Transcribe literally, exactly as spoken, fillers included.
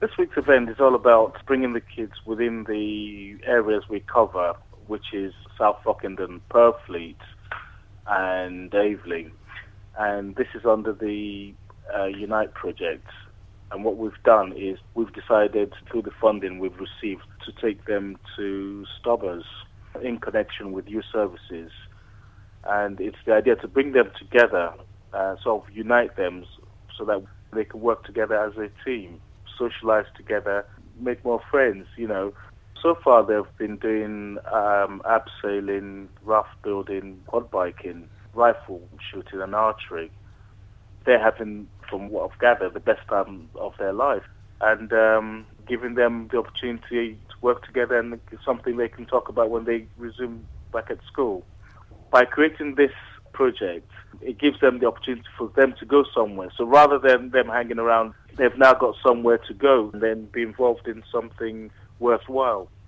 This week's event is all about bringing the kids within the areas we cover, which is South Rockenden, Purfleet and Aveley. And this is under the uh, Unite project. And what we've done is we've decided, through the funding we've received, to take them to Stubbers in connection with youth services. And it's the idea to bring them together, uh, sort of unite them so that they can work together as a team, socialize together, make more friends, you know. So far they've been doing um, abseiling, raft building, quad biking, rifle shooting and archery. They're having, from what I've gathered, the best time of their life, and um, giving them the opportunity to work together and something they can talk about when they resume back at school. By creating this project, it gives them the opportunity for them to go somewhere. So rather than them hanging around, they've now got somewhere to go and then be involved in something worthwhile.